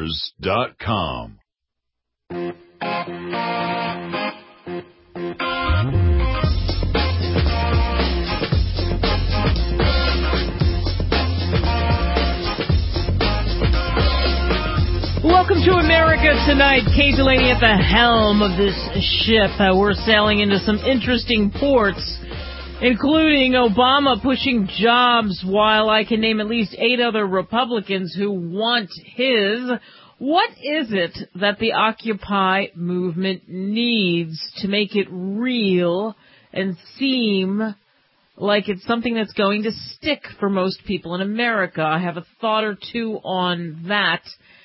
Infowars.com. Welcome to America Tonight. Kay Delaney at the helm of this ship. We're sailing into some interesting ports, including Obama pushing jobs while I can name at least 8 other Republicans who want his. What is it that the Occupy movement needs to make it real and seem like it's something that's going to stick for most people in America? I have a thought or two on that.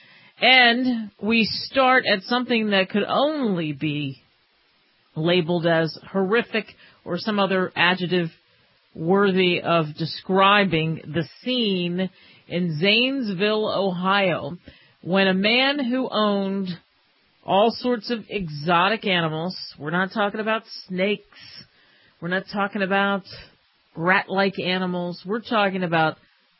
And we start at something that could only be labeled as horrific or some other adjective worthy of describing the scene in Zanesville, Ohio, when a man who owned all sorts of exotic animals — we're not talking about snakes, we're not talking about rat-like animals, we're talking about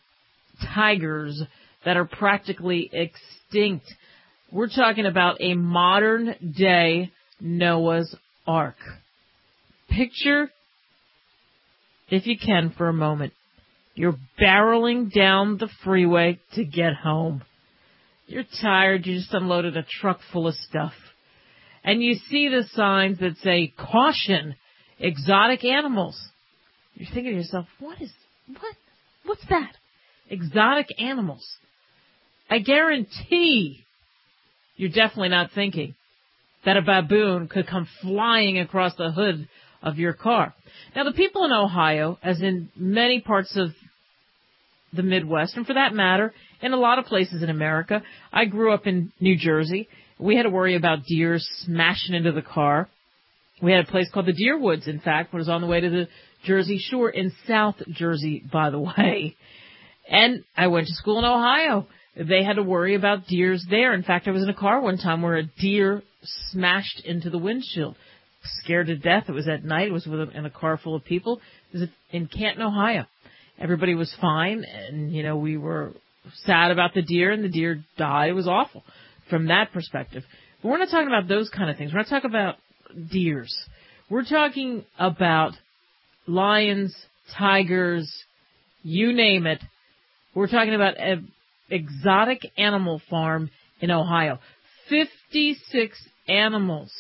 tigers that are practically extinct. We're talking about a modern-day Noah's Ark. Picture, if you can for a moment, you're barreling down the freeway to get home. You're tired, you just unloaded a truck full of stuff. And you see the signs that say, "Caution, exotic animals." You're thinking to yourself, what's that? Exotic animals. I guarantee you're definitely not thinking that a baboon could come flying across the hood of your car. Now, the people in Ohio, as in many parts of the Midwest, and for that matter, in a lot of places in America — I grew up in New Jersey. We had to worry about deer smashing into the car. We had a place called the Deer Woods, in fact, when it was on the way to the Jersey Shore in South Jersey, by the way. And I went to school in Ohio. They had to worry about deers there. In fact, I was in a car one time where a deer smashed into the windshield. Scared to death. It was at night. It was in a car full of people. It was in Canton, Ohio. Everybody was fine, and, we were sad about the deer, and the deer died. It was awful from that perspective. But we're not talking about those kind of things. We're not talking about deers. We're talking about lions, tigers, you name it. We're talking about an exotic animal farm in Ohio. 56 animals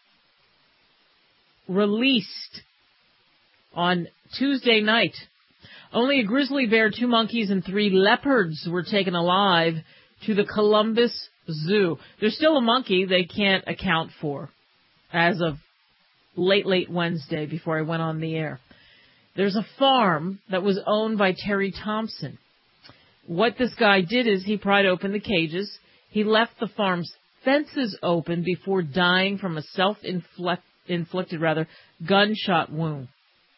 released on Tuesday night. Only a grizzly bear, 2 monkeys, and 3 leopards were taken alive to the Columbus Zoo. There's still a monkey they can't account for as of late Wednesday before I went on the air. There's a farm that was owned by Terry Thompson. What this guy did is he pried open the cages. He left the farm's fences open before dying from a self-inflicted gunshot wound.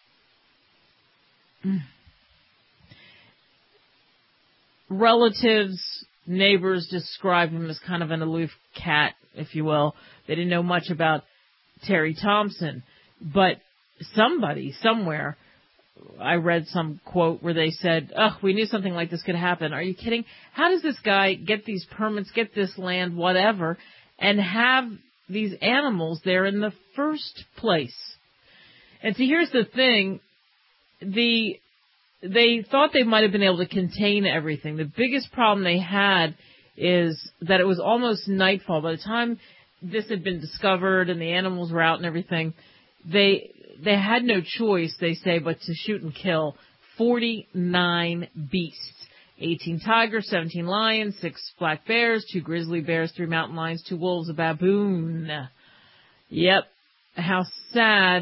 Relatives, neighbors described him as kind of an aloof cat, if you will. They didn't know much about Terry Thompson. But somebody, somewhere, I read some quote where they said, we knew something like this could happen. Are you kidding? How does this guy get these permits, get this land, whatever, and have these animals there in the first place? And see, here's the thing. They thought they might have been able to contain everything. The biggest problem they had is that it was almost nightfall. By the time this had been discovered and the animals were out and everything, they had no choice, they say, but to shoot and kill 49 beasts. 18 tigers, 17 lions, 6 black bears, 2 grizzly bears, 3 mountain lions, 2 wolves, a baboon. Yep. How sad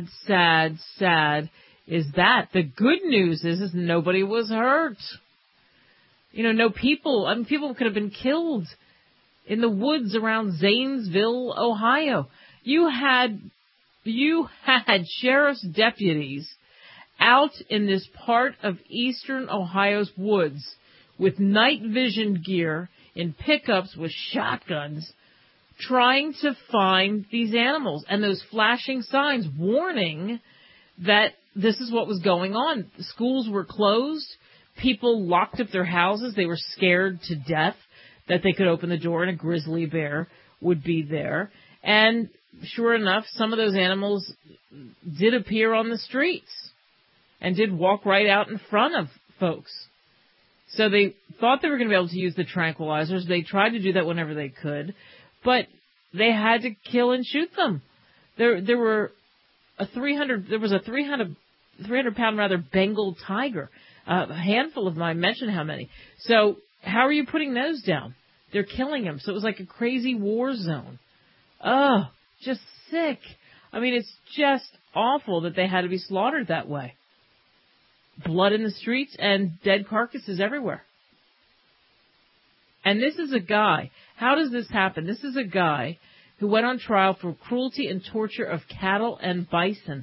is that? The good news is nobody was hurt. No people. People could have been killed in the woods around Zanesville, Ohio. You had sheriff's deputies out in this part of eastern Ohio's woods with night vision gear in pickups with shotguns trying to find these animals, and those flashing signs warning that this is what was going on. Schools were closed. People locked up their houses. They were scared to death. that they could open the door and a grizzly bear would be there. And sure enough, some of those animals did appear on the streets and did walk right out in front of folks. So they thought they were going to be able to use the tranquilizers. They tried to do that whenever they could, but they had to kill and shoot them. There was a 300-pound rather Bengal tiger. A handful of them, I mentioned how many. So how are you putting those down? They're killing them. So it was like a crazy war zone. Oh, just sick. I mean, it's just awful that they had to be slaughtered that way. Blood in the streets and dead carcasses everywhere. And this is a guy. How does this happen? This is a guy who went on trial for cruelty and torture of cattle and bison.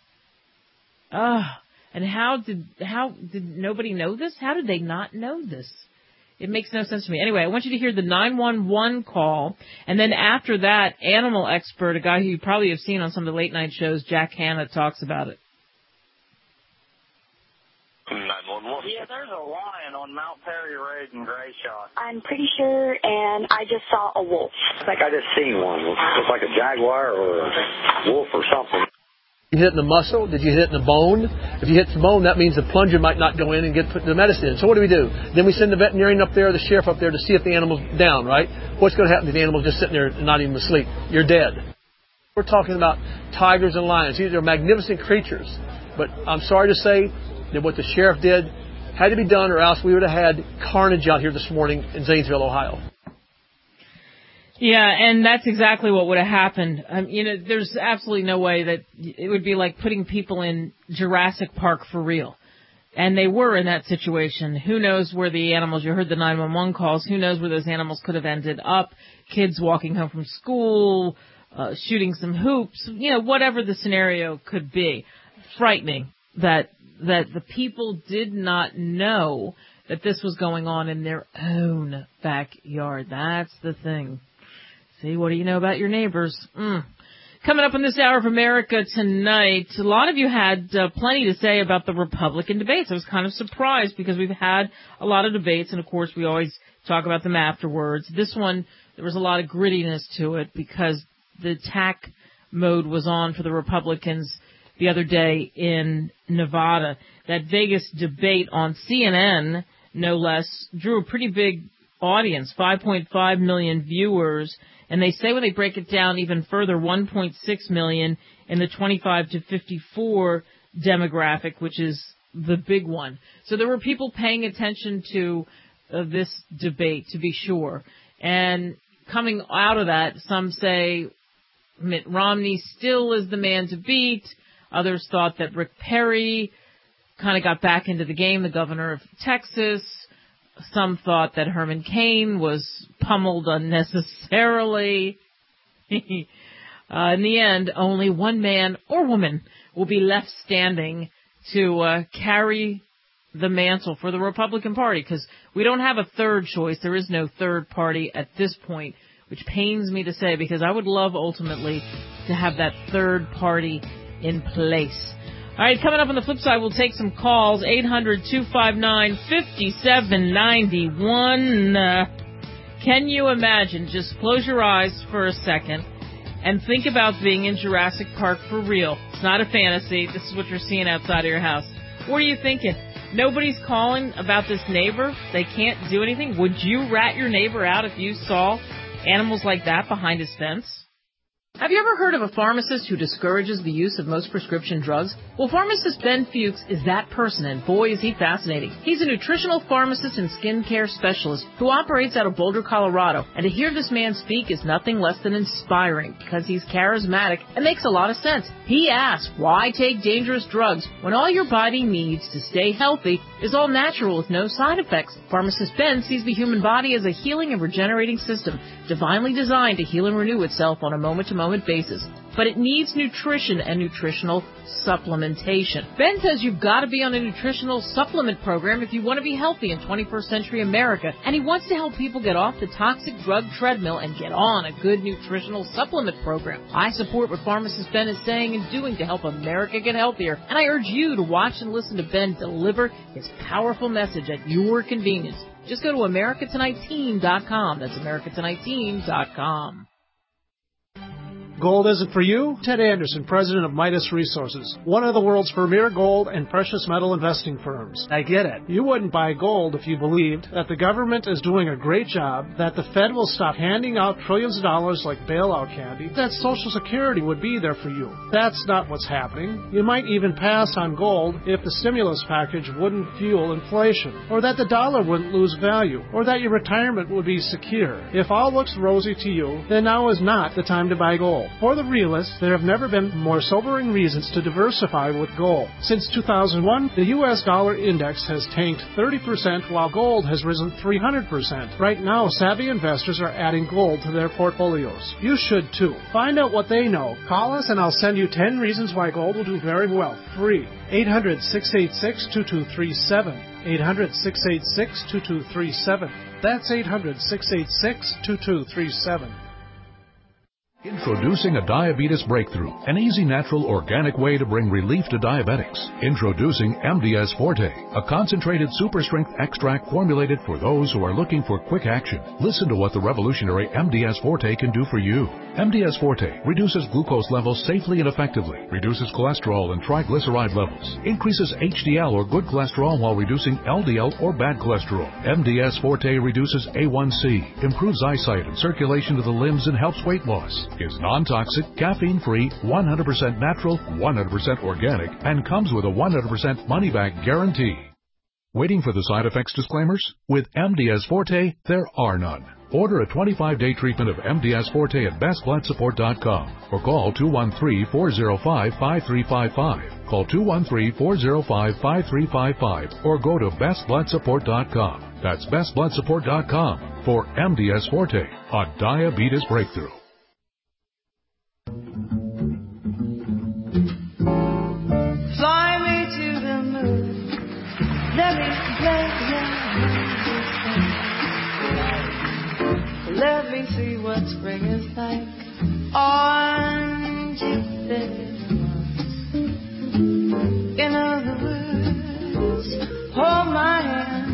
And how did nobody know this? How did they not know this? It makes no sense to me. Anyway, I want you to hear the 911 call, and then after that, animal expert, a guy who you probably have seen on some of the late night shows, Jack Hanna, talks about it. 911. Yeah, there's a lion on Mount Perry Road in Grayshot. I'm pretty sure, and I just saw a wolf. I think I just seen one. It looks like a jaguar or a wolf or something. You hit it in the muscle? Did you hit it in the bone? If you hit the bone, that means the plunger might not go in and get put the medicine in. So what do? Then we send the veterinarian up there, the sheriff up there to see if the animal's down, right? What's going to happen if the animal's just sitting there and not even asleep? You're dead. We're talking about tigers and lions. These are magnificent creatures. But I'm sorry to say that what the sheriff did had to be done, or else we would have had carnage out here this morning in Zanesville, Ohio. Yeah, and that's exactly what would have happened. There's absolutely no way that it would be like putting people in Jurassic Park for real. And they were in that situation. Who knows where the animals, you heard the 911 calls, who knows where those animals could have ended up. Kids walking home from school, shooting some hoops, whatever the scenario could be. Frightening that the people did not know that this was going on in their own backyard. That's the thing. See, what do you know about your neighbors? Coming up in this hour of America tonight, a lot of you had plenty to say about the Republican debates. I was kind of surprised because we've had a lot of debates, and of course we always talk about them afterwards. This one, there was a lot of grittiness to it because the attack mode was on for the Republicans the other day in Nevada. That Vegas debate on CNN, no less, drew a pretty big audience, 5.5 million viewers. And they say when they break it down even further, 1.6 million in the 25 to 54 demographic, which is the big one. So there were people paying attention to this debate, to be sure. And coming out of that, some say Mitt Romney still is the man to beat. Others thought that Rick Perry kind of got back into the game, the governor of Texas. Some thought that Herman Cain was pummeled unnecessarily. In the end, only one man or woman will be left standing to carry the mantle for the Republican Party, because we don't have a third choice. There is no third party at this point, which pains me to say, because I would love ultimately to have that third party in place. All right, coming up on the flip side, we'll take some calls. 800-259-5791. Can you imagine? Just close your eyes for a second and think about being in Jurassic Park for real. It's not a fantasy. This is what you're seeing outside of your house. What are you thinking? Nobody's calling about this neighbor. They can't do anything. Would you rat your neighbor out if you saw animals like that behind his fence? Have you ever heard of a pharmacist who discourages the use of most prescription drugs? Well, pharmacist Ben Fuchs is that person, and boy, is he fascinating. He's a nutritional pharmacist and skincare specialist who operates out of Boulder, Colorado. And to hear this man speak is nothing less than inspiring, because he's charismatic and makes a lot of sense. He asks, why take dangerous drugs when all your body needs to stay healthy is all natural with no side effects? Pharmacist Ben sees the human body as a healing and regenerating system, divinely designed to heal and renew itself on a moment-to-moment basis. But it needs nutrition and nutritional supplementation. Ben says you've got to be on a nutritional supplement program if you want to be healthy in 21st century America, and he wants to help people get off the toxic drug treadmill and get on a good nutritional supplement program. I support what pharmacist Ben is saying and doing to help America get healthier, and I urge you to watch and listen to Ben deliver his powerful message at your convenience. Just go to AmericaTonightTeam.com. That's AmericaTonightTeam.com. Gold isn't for you? Ted Anderson, president of Midas Resources, one of the world's premier gold and precious metal investing firms. I get it. You wouldn't buy gold if you believed that the government is doing a great job, that the Fed will stop handing out trillions of dollars like bailout candy, that Social Security would be there for you. That's not what's happening. You might even pass on gold if the stimulus package wouldn't fuel inflation, or that the dollar wouldn't lose value, or that your retirement would be secure. If all looks rosy to you, then now is not the time to buy gold. For the realists, there have never been more sobering reasons to diversify with gold. Since 2001, the U.S. dollar index has tanked 30% while gold has risen 300%. Right now, savvy investors are adding gold to their portfolios. You should too. Find out what they know. Call us and I'll send you 10 reasons why gold will do very well. Free. 800-686-2237. 800-686-2237. That's 800-686-2237. Introducing a diabetes breakthrough, an easy, natural, organic way to bring relief to diabetics. Introducing MDS Forte, a concentrated super-strength extract formulated for those who are looking for quick action. Listen to what the revolutionary MDS Forte can do for you. MDS Forte reduces glucose levels safely and effectively, reduces cholesterol and triglyceride levels, increases HDL or good cholesterol while reducing LDL or bad cholesterol. MDS Forte reduces A1C, improves eyesight and circulation to the limbs, and helps weight loss. Is non-toxic, caffeine-free, 100% natural, 100% organic, and comes with a 100% money-back guarantee. Waiting for the side effects disclaimers? With MDS Forte, there are none. Order a 25-day treatment of MDS Forte at bestbloodsupport.com or call 213-405-5355. Call 213-405-5355 or go to bestbloodsupport.com. That's bestbloodsupport.com for MDS Forte, a diabetes breakthrough. Fly me to the moon. Let me play your Let me see what spring is like on Jupiter. In other words, hold my hand.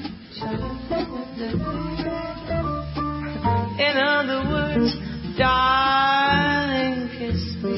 In other words, darling, kiss me.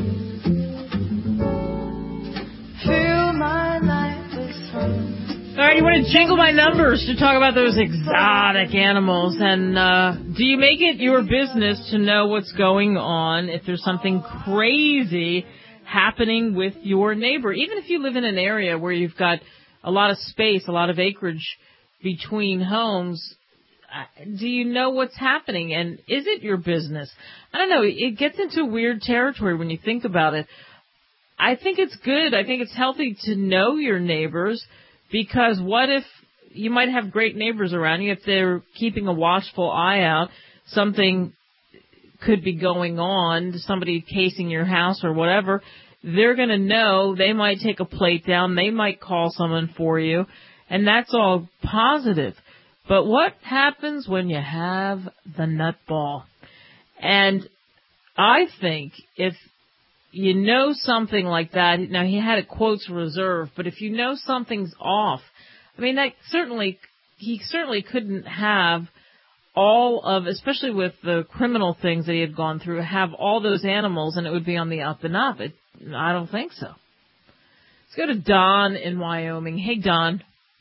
Fill my life with song. All right, you want to jingle my numbers to talk about those exotic animals. And do you make it your business to know what's going on if there's something crazy happening with your neighbor? Even if you live in an area where you've got a lot of space, a lot of acreage between homes, do you know what's happening? And is it your business? I don't know. It gets into weird territory when you think about it. I think it's good. I think it's healthy to know your neighbors, because what if you might have great neighbors around you? If they're keeping a watchful eye out, something could be going on, somebody casing your house or whatever, they're going to know. They might take a plate down. They might call someone for you, and that's all positive. But what happens when you have the nutball? And I think if you know something like that, now he had a quotes reserved, but if you know something's off, I mean, he certainly couldn't have all of, especially with the criminal things that he had gone through, have all those animals and it would be on the up and up. I don't think so. Let's go to Don in Wyoming. Hey, Don.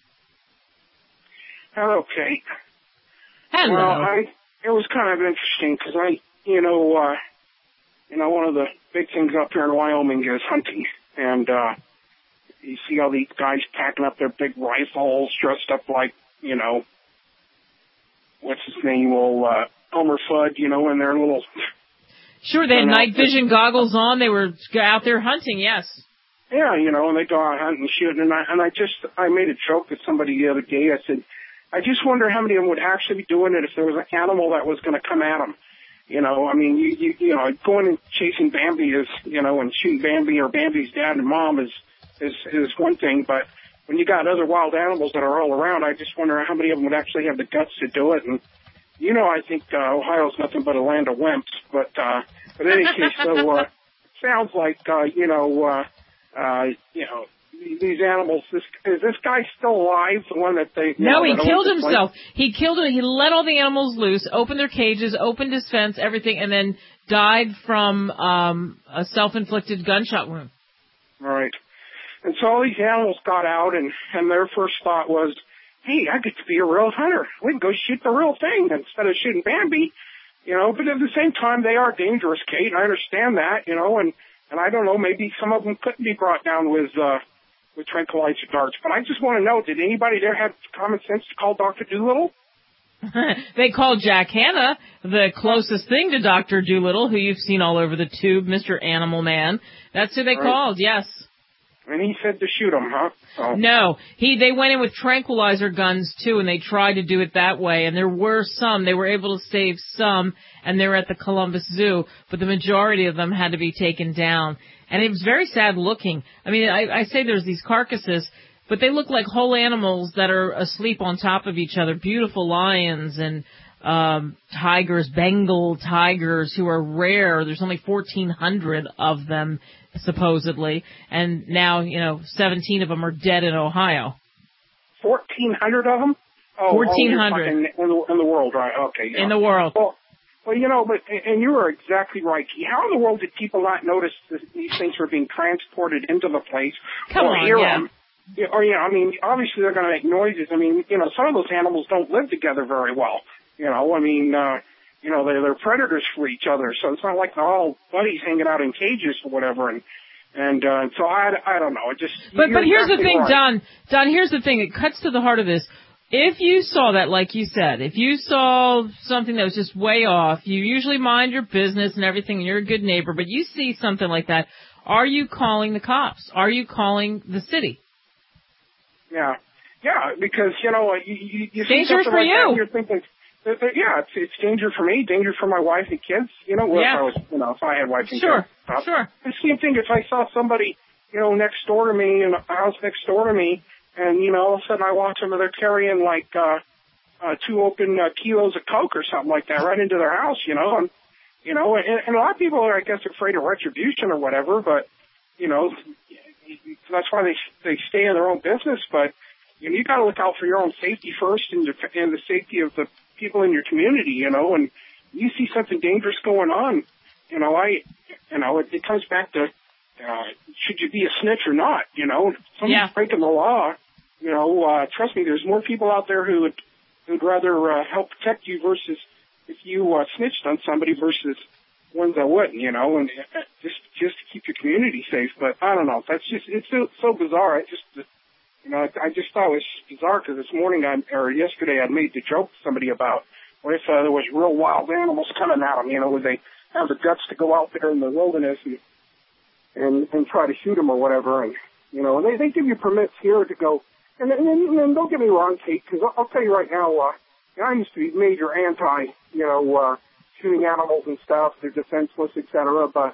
Hello, Kate. Hello. Well, it was kind of interesting because one of the big things up here in Wyoming is hunting. And you see all these guys packing up their big rifles, dressed up like, what's his name? Well, Elmer Fudd, in their little... Sure, they had night vision goggles on. They were out there hunting, yes. Yeah, and they go out hunting and shooting. And I made a joke with somebody the other day. I said, I just wonder how many of them would actually be doing it if there was an animal that was going to come at them. Going and chasing Bambi is, and shooting Bambi or Bambi's dad and mom is one thing. But when you got other wild animals that are all around, I just wonder how many of them would actually have the guts to do it. And, I think Ohio's nothing but a land of wimps. But in any case, so sounds like, these animals. Is this guy still alive? The one that they... No, he killed himself. He killed it. He let all the animals loose, opened their cages, opened his fence, everything, and then died from a self-inflicted gunshot wound. Right. And so all these animals got out, and their first thought was, hey, I get to be a real hunter. We can go shoot the real thing instead of shooting Bambi. You know, but at the same time, they are dangerous, Kate. I understand that, you know, and I don't know, maybe some of them couldn't be brought down with tranquilizer darts. But I just want to know, did anybody there have common sense to call Dr. Doolittle? They called Jack Hanna, the closest thing to Dr. Doolittle, who you've seen all over the tube, Mr. Animal Man. That's who they called, yes. And he said to shoot him, huh? Oh. No, they went in with tranquilizer guns too, and they tried to do it that way. And there were some, they were able to save some, and they were at the Columbus Zoo, but the majority of them had to be taken down. And it was very sad looking. I mean, I say there's these carcasses, but they look like whole animals that are asleep on top of each other. Beautiful lions and tigers, Bengal tigers, who are rare. There's only 1,400 of them, supposedly, and now, 17 of them are dead in Ohio. 1,400 of them? Oh, 1,400 in the world, right? Okay. Yeah. In the world. Well, and you are exactly right. How in the world did people not notice these things were being transported into the place or hear them? Or, I mean, obviously they're going to make noises. I mean, some of those animals don't live together very well. They're predators for each other, so it's not like they're all buddies hanging out in cages or whatever. And so I don't know. It just. But here's the thing, right. Don. Here's the thing. It cuts to the heart of this. If you saw that, like you said, if you saw something that was just way off, you usually mind your business and everything, and you're a good neighbor. But you see something like that, are you calling the cops? Are you calling the city? Yeah, because you see dangerous something for like you. That, and you're thinking. Yeah, it's danger for me, danger for my wife and kids. If I was, if I had wife and kids. Sure. The same thing if I saw somebody, next door to me, in a house next door to me, and, all of a sudden I watch them and they're carrying like, 2 open kilos of Coke or something like that right into their house, and a lot of people are, I guess, afraid of retribution or whatever, but, that's why they stay in their own business, but, you got to look out for your own safety first and the safety of the people in your community, and you see something dangerous going on, it comes back to, should you be a snitch or not, somebody's breaking the law, trust me, there's more people out there who'd rather, help protect you versus if you, snitched on somebody versus ones that wouldn't, and just to keep your community safe, but I don't know, it's so bizarre, I just thought it was bizarre because yesterday I made the joke to somebody about what if there was real wild animals coming at them, would they have the guts to go out there in the wilderness and try to shoot them or whatever, and, they give you permits here to go, and don't get me wrong, Kate, because I'll tell you right now, I used to be major anti, shooting animals and stuff, they're defenseless, etc., but,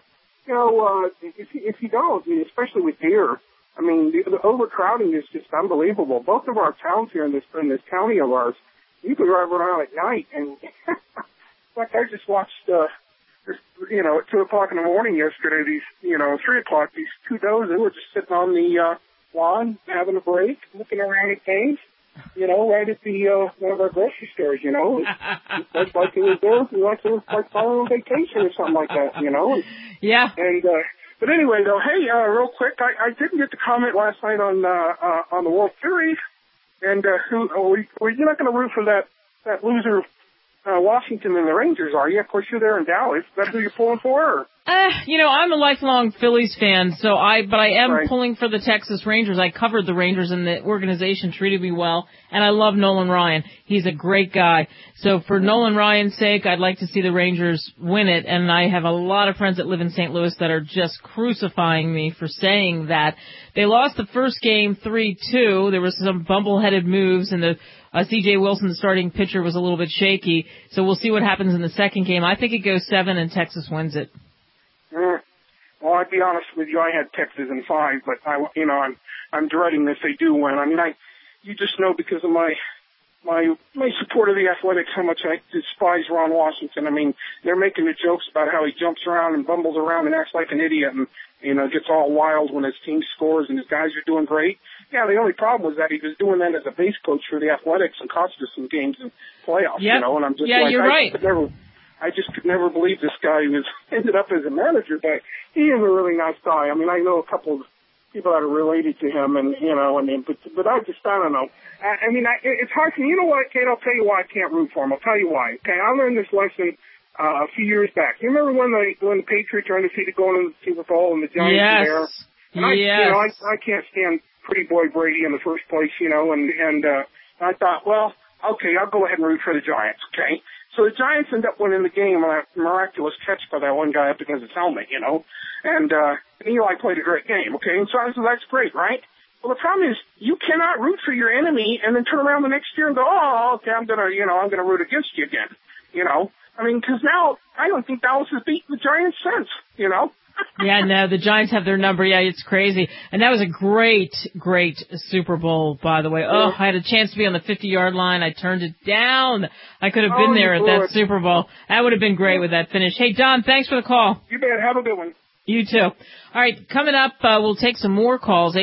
if you don't, especially with deer, I mean, the overcrowding is just unbelievable. Both of our towns here in this county of ours, you can drive around at night, and in fact, I just watched, at 2 o'clock in the morning yesterday, 3 o'clock, these 2 does, they were just sitting on the lawn, having a break, looking around at things, right at the one of our grocery stores, It's like it was there, like it was like on vacation or something like that, Yeah. And, but anyway, though, hey, real quick, I didn't get to comment last night on the World Series, and you're not going to root for that loser Washington and the Rangers, are you? Of course, you're there in Dallas. Is that who you're pulling for? Or? I'm a lifelong Phillies fan, but I am pulling for the Texas Rangers. I covered the Rangers, and the organization treated me well, and I love Nolan Ryan. He's a great guy. So for Nolan Ryan's sake, I'd like to see the Rangers win it, and I have a lot of friends that live in St. Louis that are just crucifying me for saying that. They lost the first game 3-2. There was some bumbleheaded moves, and the C.J. Wilson, the starting pitcher, was a little bit shaky. So we'll see what happens in the second game. I think it goes 7 and Texas wins it. Well, I'd be honest with you. I had Texas in 5, but I'm dreading if they do win. I mean, you just know because of my my support of the Athletics, how much I despise Ron Washington. I mean, they're making the jokes about how he jumps around and bumbles around and acts like an idiot and, gets all wild when his team scores and his guys are doing great. Yeah, the only problem was that he was doing that as a base coach for the Athletics and cost us some games in playoffs, yep. And I'm just you're right. I just could never believe this guy was ended up as a manager, but he is a really nice guy. I mean, I know a couple of people that are related to him, and but I don't know. It's hard for me. You know what, Kate? I'll tell you why I can't root for him. I'll tell you why. Okay, I learned this lesson a few years back. You remember when the Patriots are undefeated going into the Super Bowl and the Giants are there? And I can't stand Pretty Boy Brady in the first place, and I thought, well, okay, I'll go ahead and root for the Giants. Okay. So the Giants end up winning the game on a miraculous catch by that one guy up against his helmet, and Eli played a great game, okay? And so that's great, right? Well, the problem is you cannot root for your enemy and then turn around the next year and go, oh, okay, I'm gonna root against you again, because now I don't think Dallas has beaten the Giants since, Yeah, no, the Giants have their number. Yeah, it's crazy. And that was a great, great Super Bowl, by the way. Oh, I had a chance to be on the 50-yard line. I turned it down. I could have been there at that Super Bowl. That would have been great with that finish. Hey, Don, thanks for the call. You bet. Have a good one. You too. All right, coming up, we'll take some more calls,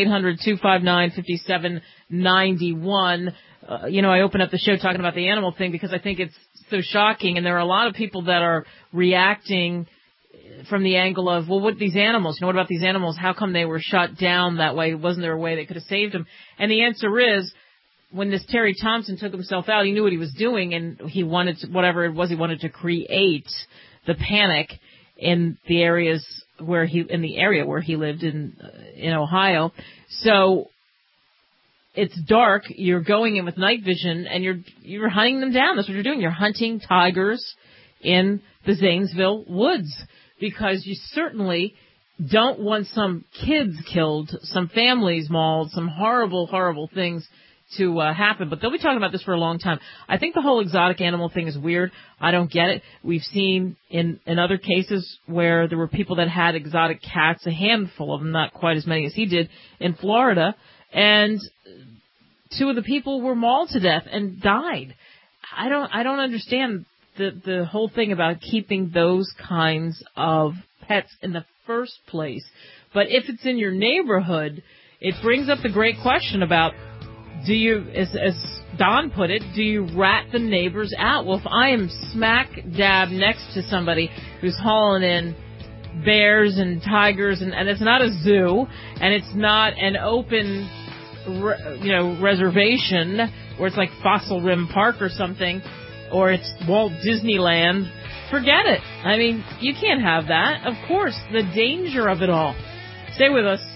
800-259-5791. I open up the show talking about the animal thing because I think it's so shocking, and there are a lot of people that are reacting from the angle of, well, what these animals? What about these animals? How come they were shot down that way? Wasn't there a way they could have saved them? And the answer is, when this Terry Thompson took himself out, he knew what he was doing, and he wanted to, whatever it was, he wanted to create the panic in the areas where he lived in Ohio. So it's dark. You're going in with night vision, and you're hunting them down. That's what you're doing. You're hunting tigers in the Zanesville woods, because you certainly don't want some kids killed, some families mauled, some horrible, horrible things to happen. But they'll be talking about this for a long time. I think the whole exotic animal thing is weird. I don't get it. We've seen in other cases where there were people that had exotic cats, a handful of them, not quite as many as he did, in Florida, and 2 of the people were mauled to death and died. I don't understand the whole thing about keeping those kinds of pets in the first place. But if it's in your neighborhood, it brings up the great question about, do you, as Don put it, do you rat the neighbors out? Well, if I am smack dab next to somebody who's hauling in bears and tigers, and it's not a zoo, and it's not an open, reservation where it's like Fossil Rim Park or something, or it's Walt Disneyland, forget it. I mean, you can't have that. Of course, the danger of it all. Stay with us.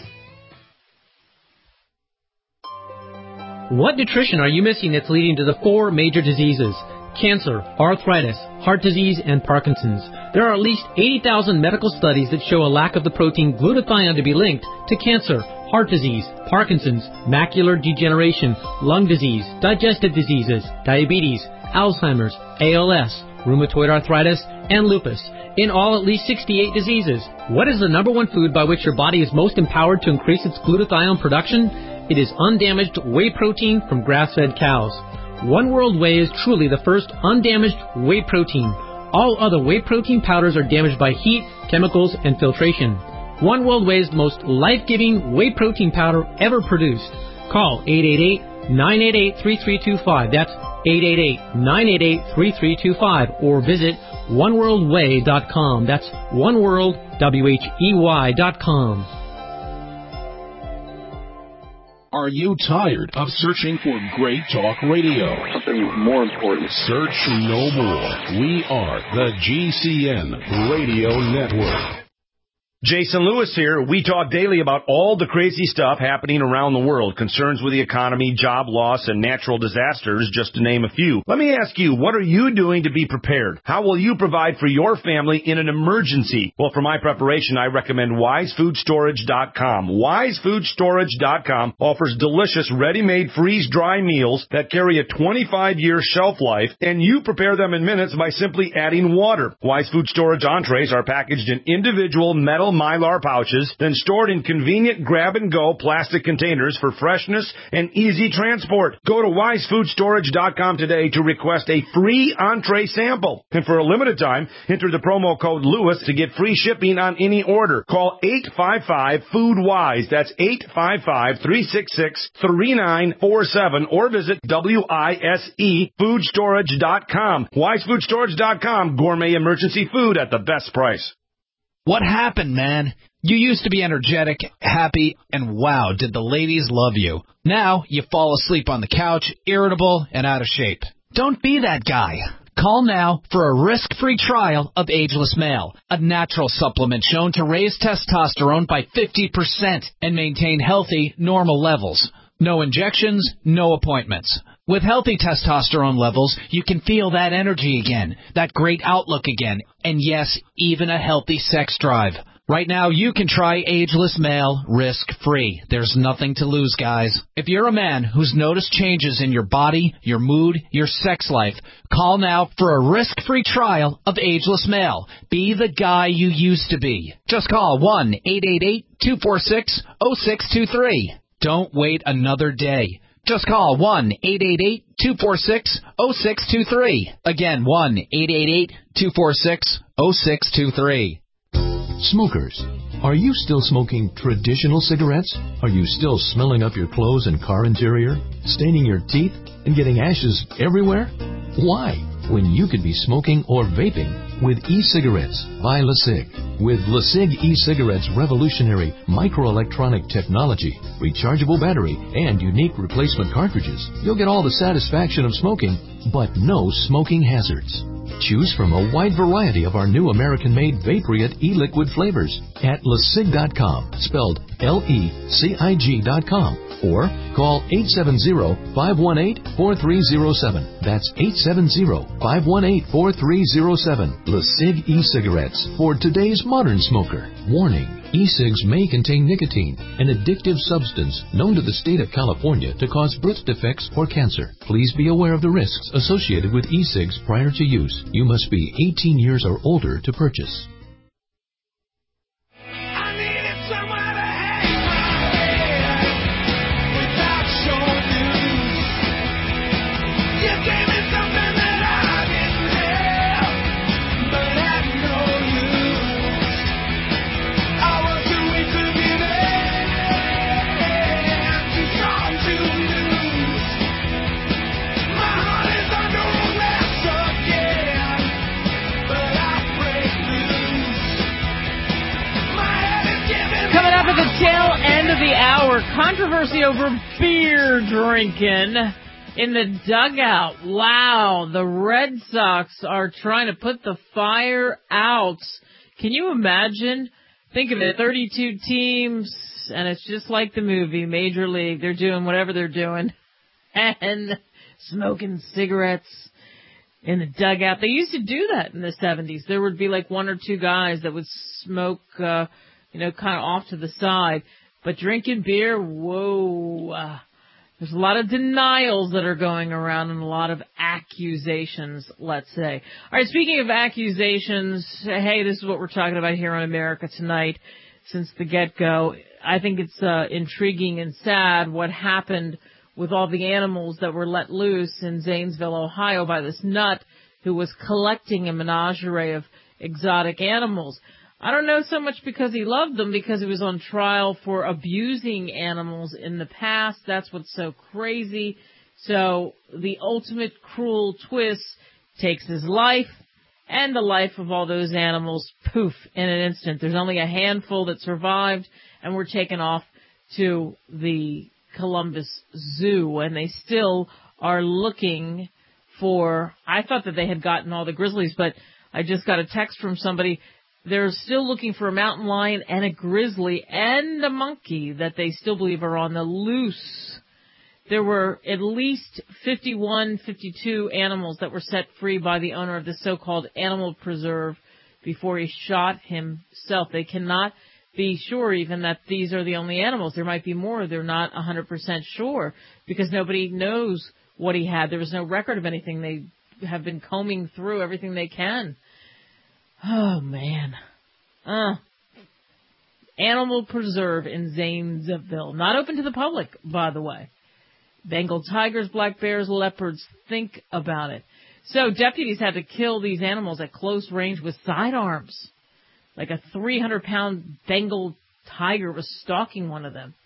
What nutrition are you missing that's leading to the 4 major diseases? Cancer, arthritis, heart disease, and Parkinson's. There are at least 80,000 medical studies that show a lack of the protein glutathione to be linked to cancer, heart disease, Parkinson's, macular degeneration, lung disease, digestive diseases, diabetes, Alzheimer's, ALS, rheumatoid arthritis, and lupus. In all, at least 68 diseases. What is the number one food by which your body is most empowered to increase its glutathione production? It is undamaged whey protein from grass-fed cows. One World Whey is truly the first undamaged whey protein. All other whey protein powders are damaged by heat, chemicals, and filtration. One World Whey is the most life-giving whey protein powder ever produced. Call 888-988-3325. That's 888-988-3325. Or visit oneworldwhey.com. That's oneworldwhey.com. Are you tired of searching for great talk radio? Something more important. Search no more. We are the GCN Radio Network. Jason Lewis here. We talk daily about all the crazy stuff happening around the world, concerns with the economy, job loss, and natural disasters, just to name a few. Let me ask you, what are you doing to be prepared? How will you provide for your family in an emergency? Well, for my preparation, I recommend WiseFoodStorage.com. WiseFoodStorage.com offers delicious, ready-made, freeze-dry meals that carry a 25-year shelf life, and you prepare them in minutes by simply adding water. Wise Food Storage entrees are packaged in individual metal Mylar pouches, then stored in convenient grab-and-go plastic containers for freshness and easy transport. Go to wisefoodStorage.com today to request a free entree sample. And for a limited time, enter the promo code Lewis to get free shipping on any order. Call 855-FOOD-WISE. That's 855-366-3947 or visit WISEFoodstorage.com. WiseFoodStorage.com. Gourmet emergency food at the best price. What happened, man? You used to be energetic, happy, and wow, did the ladies love you. Now you fall asleep on the couch, irritable, and out of shape. Don't be that guy. Call now for a risk-free trial of Ageless Male, a natural supplement shown to raise testosterone by 50% and maintain healthy, normal levels. No injections, no appointments. With healthy testosterone levels, you can feel that energy again, that great outlook again, and yes, even a healthy sex drive. Right now, you can try Ageless Male risk-free. There's nothing to lose, guys. If you're a man who's noticed changes in your body, your mood, your sex life, call now for a risk-free trial of Ageless Male. Be the guy you used to be. Just call 1-888-246-0623. Don't wait another day. Just call 1-888-246-0623. Again, 1-888-246-0623. Smokers, are you still smoking traditional cigarettes? Are you still smelling up your clothes and car interior, staining your teeth, and getting ashes everywhere? Why, when you could be smoking or vaping with e-cigarettes by LeSig? With LeSig e-cigarettes' revolutionary microelectronic technology, rechargeable battery, and unique replacement cartridges, you'll get all the satisfaction of smoking, but no smoking hazards. Choose from a wide variety of our new American-made Vaporite e-liquid flavors at LeSig.com, spelled LECIG.com, or call 870-518-4307. That's 870-518-4307. LeSig e-cigarettes for today's modern smoker. Warning. E-cigs may contain nicotine, an addictive substance known to the state of California to cause birth defects or cancer. Please be aware of the risks associated with e-cigs prior to use. You must be 18 years or older to purchase. Tail end of the hour, controversy over beer drinking in the dugout. Wow, the Red Sox are trying to put the fire out. Can you imagine? Think of it, 32 teams, and it's just like the movie, Major League. They're doing whatever they're doing and smoking cigarettes in the dugout. They used to do that in the 70s. There would be like one or two guys that would smoke kind of off to the side. But drinking beer, whoa. There's a lot of denials that are going around and a lot of accusations, let's say. All right, speaking of accusations, hey, this is what we're talking about here on America Tonight since the get-go. I think it's intriguing and sad what happened with all the animals that were let loose in Zanesville, Ohio by this nut who was collecting a menagerie of exotic animals. I don't know so much because he loved them, because he was on trial for abusing animals in the past. That's what's so crazy. So the ultimate cruel twist takes his life and the life of all those animals, poof, in an instant. There's only a handful that survived and were taken off to the Columbus Zoo, and they still are looking for, I thought that they had gotten all the grizzlies, but I just got a text from somebody. They're still looking for a mountain lion and a grizzly and a monkey that they still believe are on the loose. There were at least 52 animals that were set free by the owner of the so-called animal preserve before he shot himself. They cannot be sure even that these are the only animals. There might be more. They're not 100% sure because nobody knows what he had. There was no record of anything. They have been combing through everything they can. Oh, man. animal preserve in Zanesville. Not open to the public, by the way. Bengal tigers, black bears, leopards. Think about it. So deputies had to kill these animals at close range with sidearms. Like a 300-pound Bengal tiger was stalking one of them.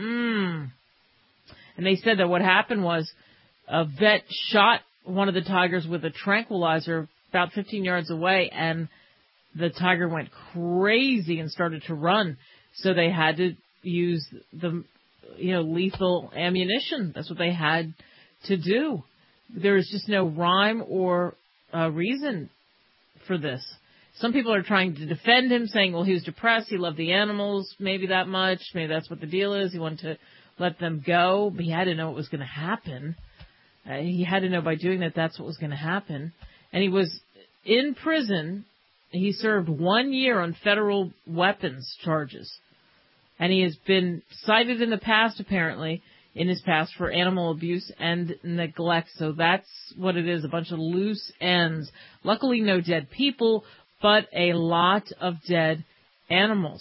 And they said that what happened was a vet shot one of the tigers with a tranquilizer about 15 yards away, and the tiger went crazy and started to run. So they had to use the, lethal ammunition. That's what they had to do. There is just no rhyme or reason for this. Some people are trying to defend him, saying, well, he was depressed, he loved the animals, maybe that much, maybe that's what the deal is, he wanted to let them go, but he had to know what was going to happen. He had to know by doing that that's what was going to happen. And he was in prison. He served 1 year on federal weapons charges. And he has been cited in the past, apparently, in his past for animal abuse and neglect. So that's what it is, a bunch of loose ends. Luckily, no dead people, but a lot of dead animals.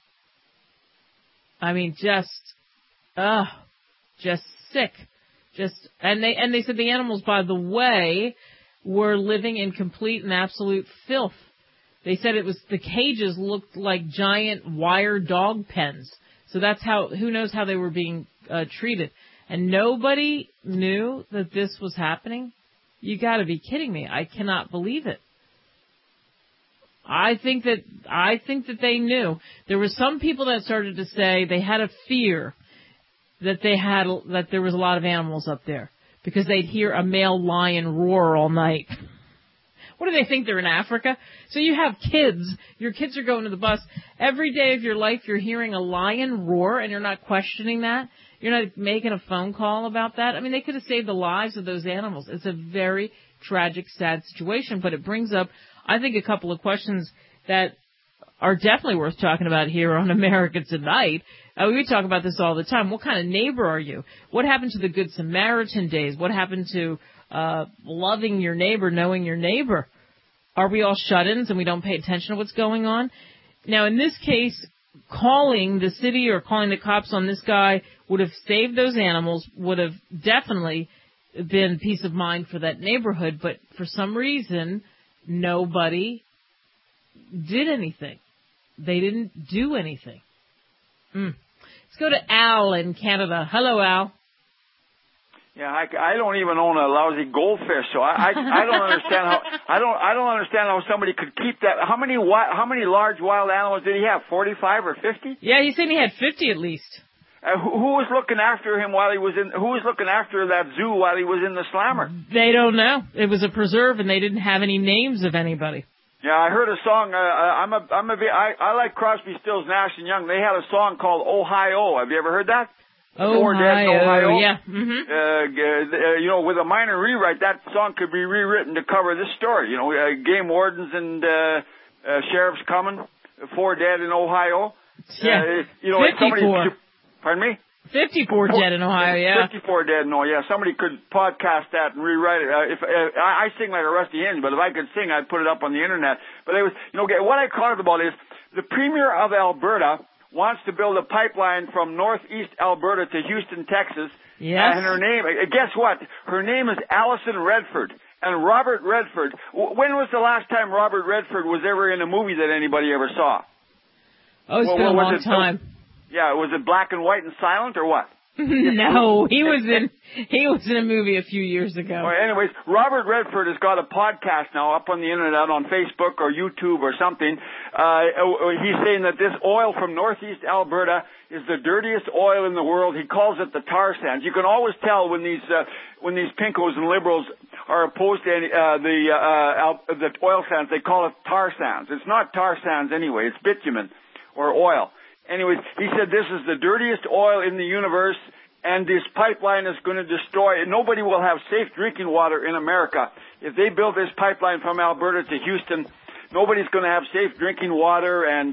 I mean, just sick. And they said the animals, by the way, were living in complete and absolute filth. They said the cages looked like giant wire dog pens. So that's who knows how they were being treated. And nobody knew that this was happening? You gotta be kidding me. I cannot believe it. I think that they knew. There were some people that started to say they had a fear that there was a lot of animals up there because they'd hear a male lion roar all night. What do they think, they're in Africa? So you have kids. Your kids are going to the bus. Every day of your life you're hearing a lion roar and you're not questioning that. You're not making a phone call about that. I mean, they could have saved the lives of those animals. It's a very tragic, sad situation, but it brings up, I think, a couple of questions that are definitely worth talking about here on America Tonight. We talk about this all the time. What kind of neighbor are you? What happened to the Good Samaritan days? What happened to loving your neighbor, knowing your neighbor? Are we all shut-ins and we don't pay attention to what's going on? Now, in this case, calling the city or calling the cops on this guy would have saved those animals, would have definitely been peace of mind for that neighborhood, but for some reason, nobody did anything. They didn't do anything. Let's go to Al in Canada. Hello, Al. Yeah, I don't even own a lousy goldfish, so I don't understand how I don't understand how somebody could keep that. How many large wild animals did he have? 45 or 50? Yeah, he said he had 50 at least. Who was looking after him while he was in? Who was looking after that zoo while he was in the slammer? They don't know. It was a preserve, and they didn't have any names of anybody. Yeah, I heard a song. I like Crosby, Stills, Nash and Young. They had a song called Ohio. Have you ever heard that? Ohio, yeah. Mm-hmm. With a minor rewrite, that song could be rewritten to cover this story. Game wardens and sheriffs coming, 4 dead in Ohio. Yeah, 54. Pardon me? 54 dead in Ohio, yeah. 54 dead in Ohio, yeah. Somebody could podcast that and rewrite it. I sing like a rusty hinge, but if I could sing, I'd put it up on the internet. But it was, what I caught about is the premier of Alberta wants to build a pipeline from northeast Alberta to Houston, Texas. Yes. And her name, guess what? Her name is Allison Redford. And Robert Redford, when was the last time Robert Redford was ever in a movie that anybody ever saw? Oh, it's been a long time. Yeah, was it black and white and silent or what? No, he was in a movie a few years ago. Well, anyways, Robert Redford has got a podcast now up on the internet on Facebook or YouTube or something. He's saying that this oil from northeast Alberta is the dirtiest oil in the world. He calls it the tar sands. You can always tell when these pinkos and liberals are opposed to the oil sands. They call it tar sands. It's not tar sands anyway. It's bitumen or oil. Anyways, he said this is the dirtiest oil in the universe, and this pipeline is going to destroy it. Nobody will have safe drinking water in America. If they build this pipeline from Alberta to Houston, nobody's going to have safe drinking water. And,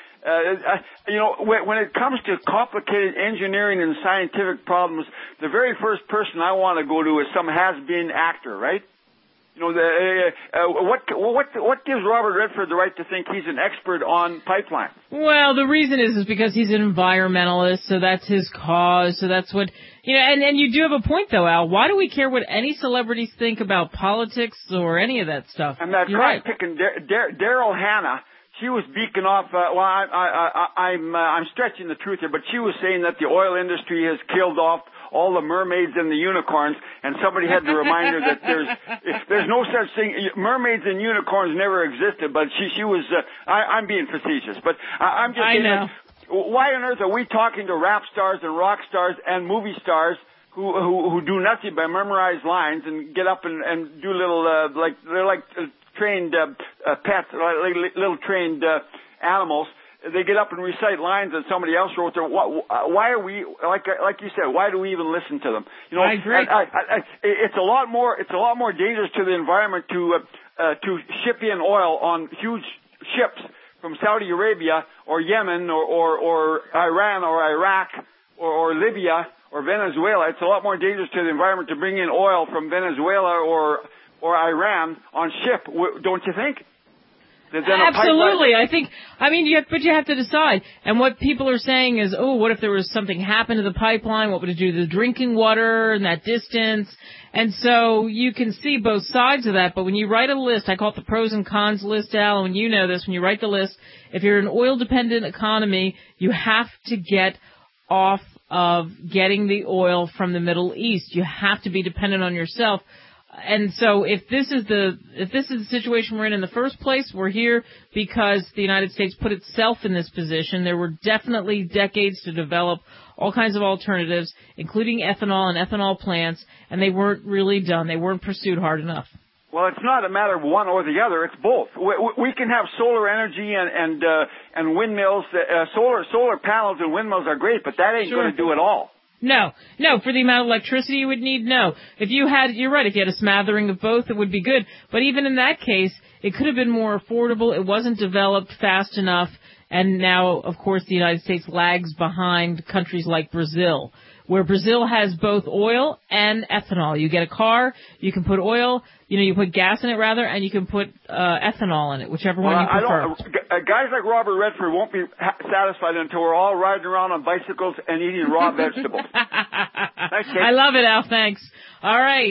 when it comes to complicated engineering and scientific problems, the very first person I want to go to is some has-been actor, right? What gives Robert Redford the right to think he's an expert on pipelines? Well, the reason is because he's an environmentalist, so that's his cause, so that's what, and you do have a point though, Al. Why do we care what any celebrities think about politics or any of that stuff? And that guy picking Daryl Hannah, she was beaking off, I'm stretching the truth here, but she was saying that the oil industry has killed off all the mermaids and the unicorns, and somebody had to remind her that there's no such thing. Mermaids and unicorns never existed, but she was, I'm being facetious, but I'm just saying, I know. Why on earth are we talking to rap stars and rock stars and movie stars who do nothing but memorize lines and get up and do little, they're like trained pets, like little trained animals. They get up and recite lines that somebody else wrote there. Why are we, like you said, why do we even listen to them? I agree. It's a lot more dangerous to the environment to ship in oil on huge ships from Saudi Arabia or Yemen or Iran or Iraq or Libya or Venezuela. It's a lot more dangerous to the environment to bring in oil from Venezuela or Iran on ship, don't you think? Absolutely. But you have to decide. And what people are saying is, what if there was something happen to the pipeline? What would it do to the drinking water in that distance? And so you can see both sides of that. But when you write a list, I call it the pros and cons list, Al, and you know this, when you write the list, if you're an oil-dependent economy, you have to get off of getting the oil from the Middle East. You have to be dependent on yourself. And so if this is the situation we're in the first place, we're here because the United States put itself in this position. There were definitely decades to develop all kinds of alternatives, including ethanol and ethanol plants, and they weren't really done. They weren't pursued hard enough. Well, it's not a matter of one or the other. It's both. We can have solar energy and windmills. Solar panels and windmills are great, but that ain't going to do it all. No, for the amount of electricity you would need, no. You're right, if you had a smattering of both, it would be good. But even in that case, it could have been more affordable. It wasn't developed fast enough. And now, of course, the United States lags behind countries like Brazil, where Brazil has both oil and ethanol. You get a car, you can put oil, you put gas in it rather, and you can put ethanol in it, whichever one you prefer. Guys like Robert Redford won't be satisfied until we're all riding around on bicycles and eating raw vegetables. Thanks, Kate. I love it, Al. Thanks. All right.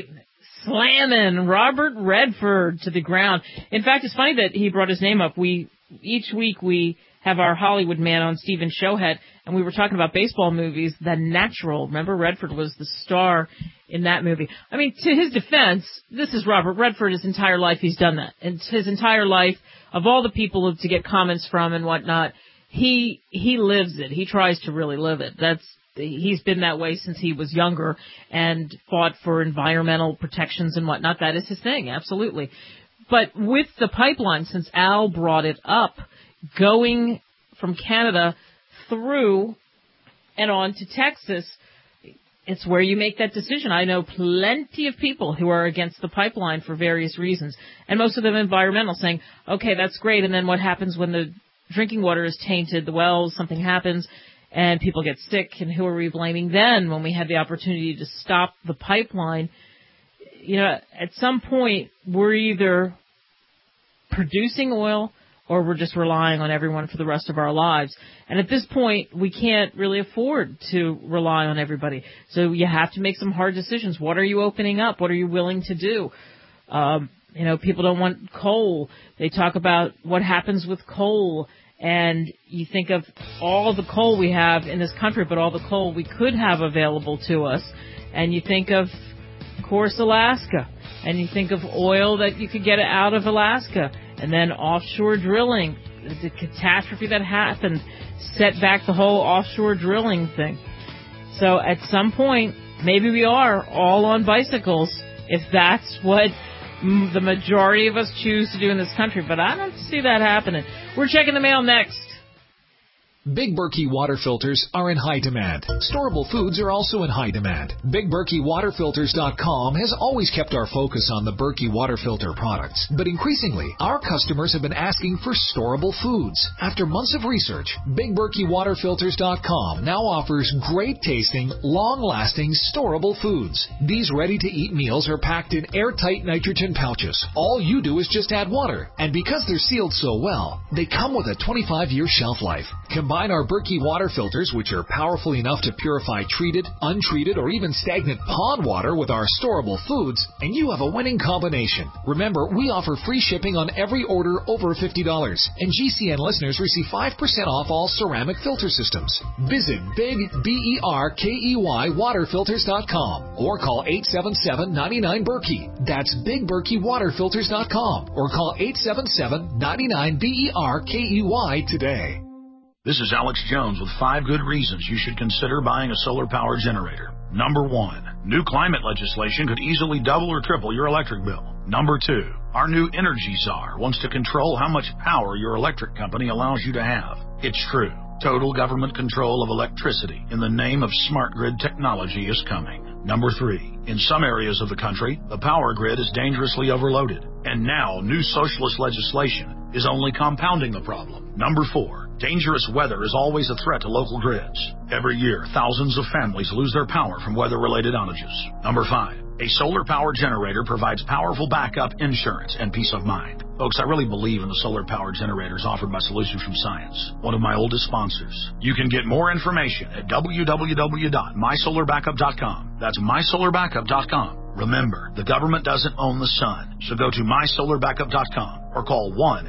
Slamming Robert Redford to the ground. In fact, it's funny that he brought his name up. Each week we have our Hollywood man on, Stephen Showhead, and we were talking about baseball movies, The Natural. Remember, Redford was the star in that movie. I mean, to his defense, this is Robert Redford. His entire life he's done that. And his entire life, of all the people to get comments from and whatnot, he lives it. He tries to really live it. He's been that way since he was younger and fought for environmental protections and whatnot. That is his thing, absolutely. But with the pipeline, since Al brought it up, going from Canada through and on to Texas, it's where you make that decision. I know plenty of people who are against the pipeline for various reasons, and most of them environmental, saying, okay, that's great, and then what happens when the drinking water is tainted, the wells, something happens, and people get sick, and who are we blaming then when we had the opportunity to stop the pipeline? At some point, we're either producing oil or we're just relying on everyone for the rest of our lives. And at this point, we can't really afford to rely on everybody. So you have to make some hard decisions. What are you opening up? What are you willing to do? People don't want coal. They talk about what happens with coal. And you think of all the coal we have in this country, but all the coal we could have available to us. And you think of course, Alaska. And you think of oil that you could get out of Alaska. And then offshore drilling, the catastrophe that happened set back the whole offshore drilling thing. So at some point, maybe we are all on bicycles, if that's what the majority of us choose to do in this country. But I don't see that happening. We're checking the mail next. Big Berkey water filters are in high demand. Storable foods are also in high demand. BigBerkeyWaterFilters.com has always kept our focus on the Berkey water filter products, but increasingly, our customers have been asking for storable foods. After months of research, BigBerkeyWaterFilters.com now offers great-tasting, long-lasting, storable foods. These ready-to-eat meals are packed in airtight nitrogen pouches. All you do is just add water, and because they're sealed so well, they come with a 25-year shelf life. Combine our Berkey water filters, which are powerful enough to purify treated, untreated, or even stagnant pond water with our storable foods, and you have a winning combination. Remember, we offer free shipping on every order over $50, and GCN listeners receive 5% off all ceramic filter systems. Visit BigBerkeyWaterFilters.com or call 877-99-BERKEY. That's BigBerkeyWaterFilters.com or call 877-99-BERKEY today. This is Alex Jones with 5 good reasons you should consider buying a solar power generator. Number 1, new climate legislation could easily double or triple your electric bill. Number 2, our new Energy Czar wants to control how much power your electric company allows you to have. It's true. Total government control of electricity in the name of smart grid technology is coming. Number 3, in some areas of the country, the power grid is dangerously overloaded, and now new socialist legislation is only compounding the problem. Number 4, dangerous weather is always a threat to local grids. Every year, thousands of families lose their power from weather-related outages. Number 5, a solar power generator provides powerful backup insurance and peace of mind. Folks, I really believe in the solar power generators offered by Solutions from Science, one of my oldest sponsors. You can get more information at www.mysolarbackup.com. That's mysolarbackup.com. Remember, the government doesn't own the sun, so go to mysolarbackup.com or call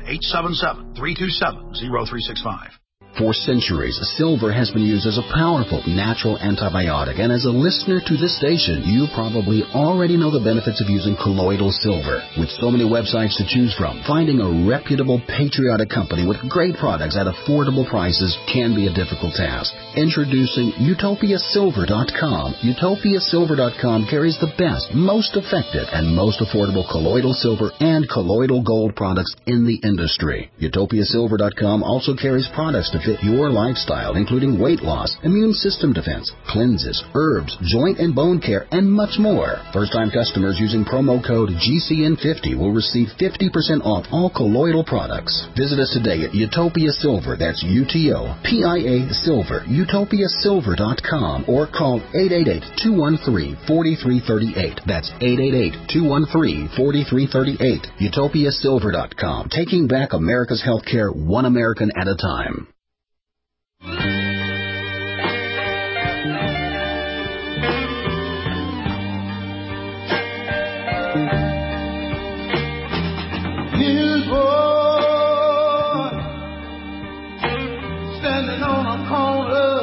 1-877-327-0365. For centuries, silver has been used as a powerful natural antibiotic, and as a listener to this station, you probably already know the benefits of using colloidal silver. With so many websites to choose from, finding a reputable, patriotic company with great products at affordable prices can be a difficult task. Introducing UtopiaSilver.com. UtopiaSilver.com carries the best, most effective, and most affordable colloidal silver and colloidal gold products in the industry. UtopiaSilver.com also carries products to fit your lifestyle, including weight loss, immune system defense, cleanses, herbs, joint and bone care, and much more. First-time customers using promo code GCN50 will receive 50% off all colloidal products. Visit us today at Utopia Silver, that's UTOPIA Silver, UtopiaSilver.com, or call 888-213-4338. That's 888-213-4338. UtopiaSilver.com, taking back America's healthcare one American at a time. Newsboy standing on a corner,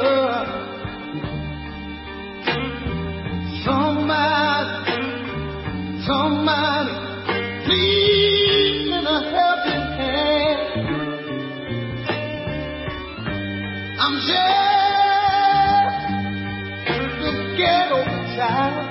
somebody please lend a helping hand. I'm just the ghetto child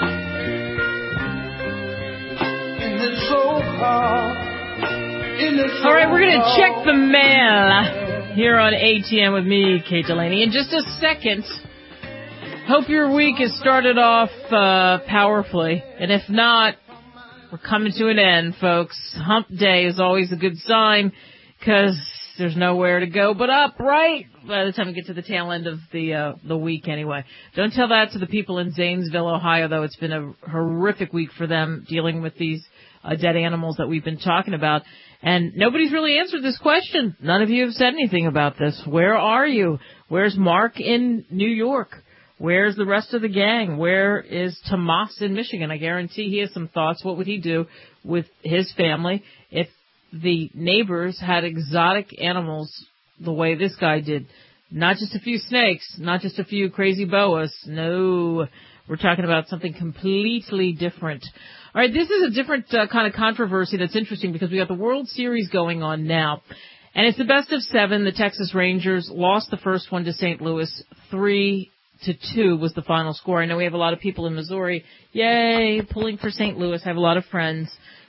in this so-called. All right, we're going to check the mail here on ATM with me, Kate Delaney, in just a second. Hope your week has started off powerfully, and if not, we're coming to an end, folks. Hump Day is always a good sign, because there's nowhere to go but up, right? By the time we get to the tail end of the week, anyway. Don't tell that to the people in Zanesville, Ohio, though. It's been a horrific week for them dealing with these dead animals that we've been talking about. And nobody's really answered this question. None of you have said anything about this. Where are you? Where's Mark in New York? Where's the rest of the gang? Where is Tomas in Michigan? I guarantee he has some thoughts. What would he do with his family if the neighbors had exotic animals the way this guy did? Not just a few snakes, not just a few crazy boas. No, we're talking about something completely different. All right, this is a different kind of controversy that's interesting because we got the World Series going on now. And it's the best of 7. The Texas Rangers lost the first one to St. Louis. 3-2 was the final score. I know we have a lot of people in Missouri, yay, pulling for St. Louis. I have a lot of friends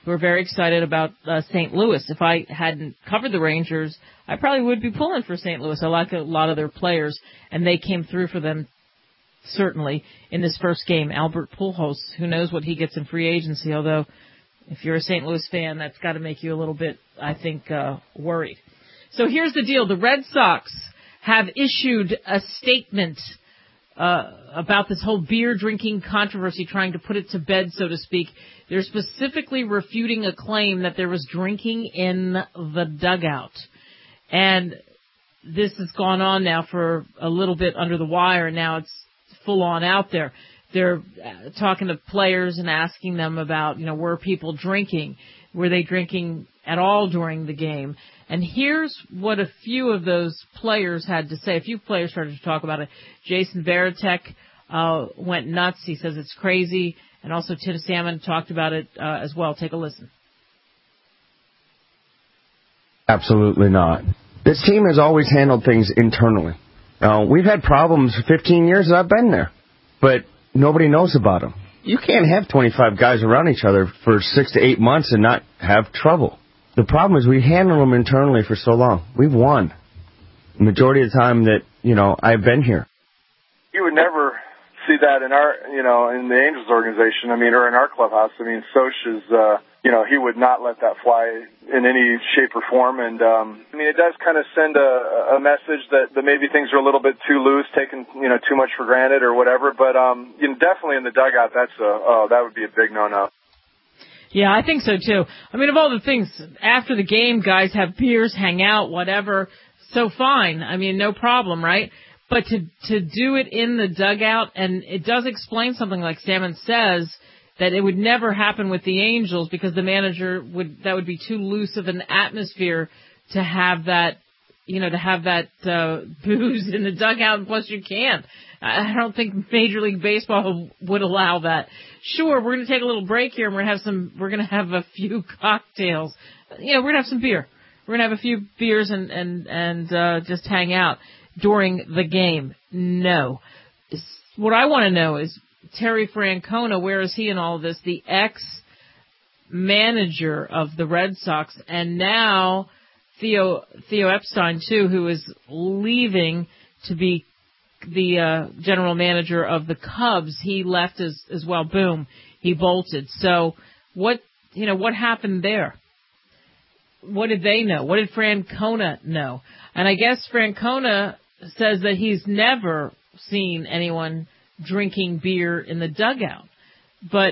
who are very excited about St. Louis. If I hadn't covered the Rangers, I probably would be pulling for St. Louis. I like a lot of their players, and they came through for them certainly in this first game. Albert Pujols, who knows what he gets in free agency, although if you're a St. Louis fan, that's got to make you a little bit, I think, worried. So here's the deal. The Red Sox have issued a statement about this whole beer drinking controversy, trying to put it to bed, so to speak. They're specifically refuting a claim that there was drinking in the dugout. And this has gone on now for a little bit under the wire. Now it's full on out there. They're talking to players and asking them about, were people drinking? Were they drinking at all during the game? And here's what a few of those players had to say. A few players started to talk about it. Jason Varitek went nuts. He says it's crazy. And also Tim Salmon talked about it as well. Take a listen. Absolutely not. This team has always handled things internally. We've had problems for 15 years that I've been there, but nobody knows about them. You can't have 25 guys around each other for 6 to 8 months and not have trouble. The problem is we handle them internally for so long. We've won the majority of the time that, I've been here. You would never see that in our, in the Angels organization, or in our clubhouse. Soch is, he would not let that fly in any shape or form. And, it does kind of send a message that maybe things are a little bit too loose, taken, too much for granted or whatever. But, definitely in the dugout, that would be a big no-no. Yeah, I think so too. Of all the things, after the game, guys have beers, hang out, whatever. So fine. No problem, right? But to do it in the dugout, and it does explain something like Salmon says, that it would never happen with the Angels because the manager that would be too loose of an atmosphere to have that, booze in the dugout, and plus you can't. I don't think Major League Baseball would allow that. Sure, we're going to take a little break here and we're going to have a few cocktails. We're going to have some beer. We're going to have a few beers and just hang out during the game. No. What I want to know is Terry Francona, where is he in all of this? The ex-manager of the Red Sox, and now Theo Epstein, too, who is leaving to be the general manager of the Cubs. He left as well. Boom. He bolted. So what happened there? What did they know? What did Francona know? And I guess Francona says that he's never seen anyone drinking beer in the dugout. But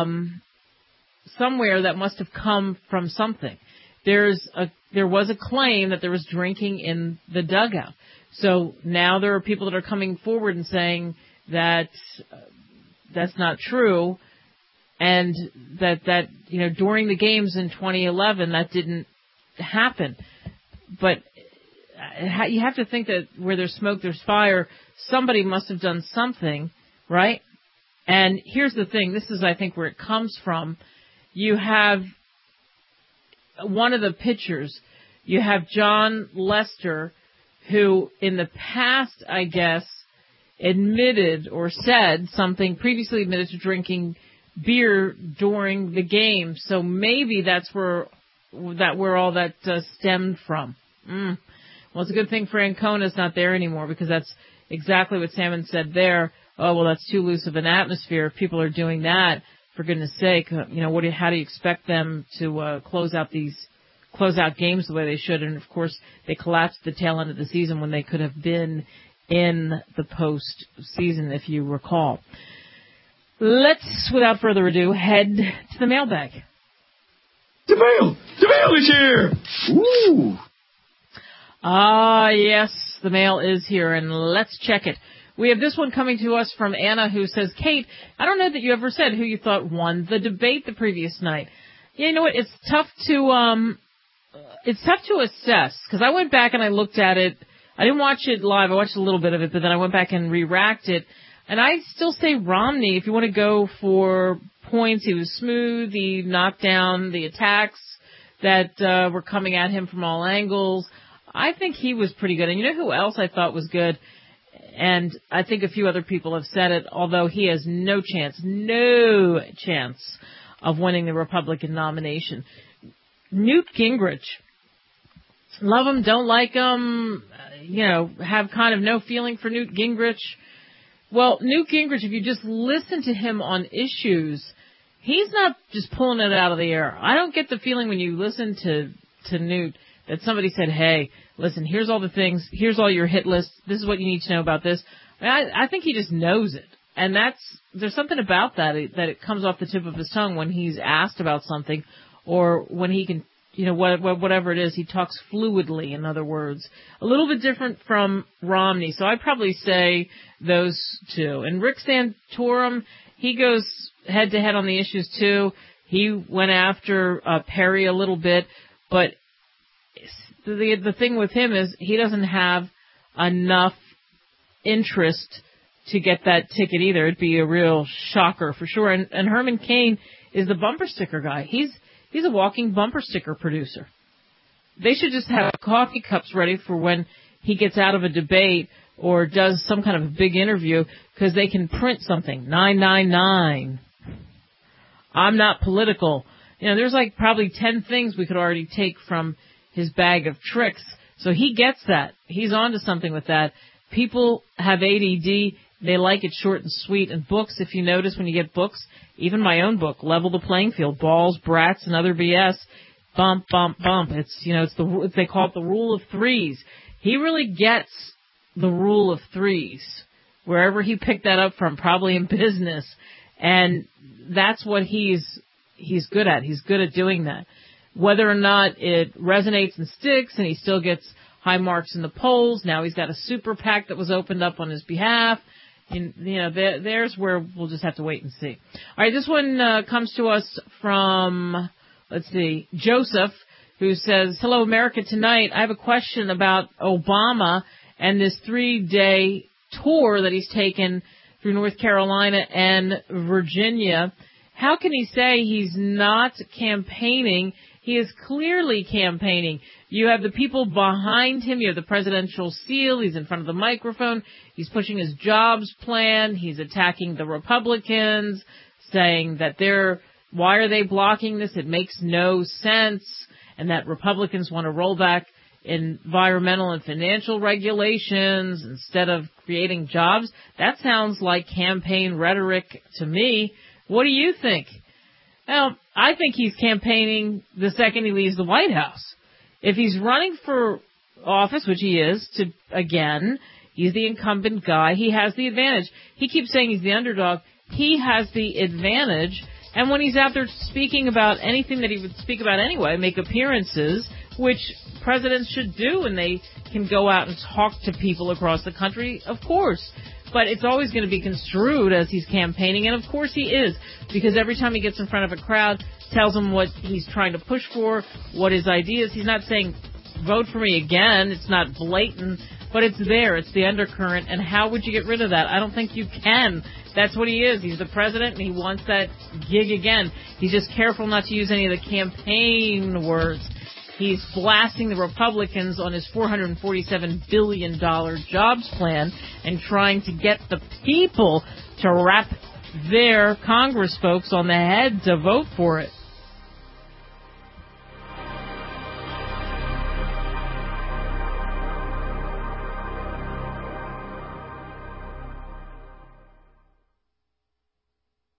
somewhere that must have come from something. There was a claim that there was drinking in the dugout. So now there are people that are coming forward and saying that that's not true, and that during the games in 2011 that didn't happen. But you have to think that where there's smoke, there's fire. Somebody must have done something, right? And here's the thing. This is, I think, where it comes from. You have one of the pitchers. You have John Lester, who in the past, I guess, admitted or said something, previously admitted to drinking beer during the game. So maybe that's where all that stemmed from. Well, it's a good thing Francona's not there anymore, because that's exactly what Salmon said there. Oh, well, that's too loose of an atmosphere. If people are doing that, for goodness sake, how do you expect them to close out games the way they should? And of course, they collapsed the tail end of the season when they could have been in the postseason, if you recall. Let's, without further ado, head to the mailbag. The mail is here. Ooh. Ah, yes, the mail is here, and let's check it. We have this one coming to us from Anna, who says, Kate, I don't know that you ever said who you thought won the debate the previous night. Yeah, you know what? It's tough to assess, because I went back and I looked at it. I didn't watch it live. I watched a little bit of it, but then I went back and re-racked it. And I still say Romney, if you want to go for points. He was smooth. He knocked down the attacks that were coming at him from all angles. I think he was pretty good. And you know who else I thought was good? And I think a few other people have said it, although he has no chance of winning the Republican nomination. Newt Gingrich. Love him, don't like him, have kind of no feeling for Newt Gingrich. Well, Newt Gingrich, if you just listen to him on issues, he's not just pulling it out of the air. I don't get the feeling when you listen to Newt that somebody said, hey, listen, here's all the things, here's all your hit list, this is what you need to know about this. I think he just knows it. And there's something about that it comes off the tip of his tongue when he's asked about something, or when he can, whatever it is, he talks fluidly, in other words. A little bit different from Romney. So I'd probably say those two. And Rick Santorum, he goes head to head on the issues too. He went after Perry a little bit, but the thing with him is he doesn't have enough interest to get that ticket either. It'd be a real shocker for sure. And Herman Cain is the bumper sticker guy. He's a walking bumper sticker producer. They should just have coffee cups ready for when he gets out of a debate or does some kind of a big interview, because they can print something. 999. I'm not political. There's like probably 10 things we could already take from his bag of tricks. So he gets that. He's onto something with that. People have ADD. They like it short and sweet. And books, if you notice when you get books, even my own book, Level the Playing Field, Balls, Brats, and Other BS, bump, bump, bump. They call it the rule of threes. He really gets the rule of threes, wherever he picked that up from, probably in business. And that's what he's good at. He's good at doing that. Whether or not it resonates and sticks and he still gets high marks in the polls, now he's got a super PAC that was opened up on his behalf. There's where we'll just have to wait and see. All right, this one comes to us from, Joseph, who says, hello, America Tonight. I have a question about Obama and this 3-day tour that he's taken through North Carolina and Virginia. How can he say he's not campaigning? He is clearly campaigning. You have the people behind him. You have the presidential seal. He's in front of the microphone. He's pushing his jobs plan. He's attacking the Republicans, saying that why are they blocking this? It makes no sense. And that Republicans want to roll back environmental and financial regulations instead of creating jobs. That sounds like campaign rhetoric to me. What do you think? Well, I think he's campaigning the second he leaves the White House. If he's running for office, which he is, he's the incumbent guy. He has the advantage. He keeps saying he's the underdog. He has the advantage. And when he's out there speaking about anything that he would speak about anyway, make appearances, which presidents should do, and they can go out and talk to people across the country, of course. But it's always going to be construed as he's campaigning, and of course he is, because every time he gets in front of a crowd, tells them what he's trying to push for, what his ideas. He's not saying, vote for me again. It's not blatant, but it's there. It's the undercurrent, and how would you get rid of that? I don't think you can. That's what he is. He's the president, and he wants that gig again. He's just careful not to use any of the campaign words. He's blasting the Republicans on his $447 billion jobs plan and trying to get the people to wrap their Congress folks on the head to vote for it.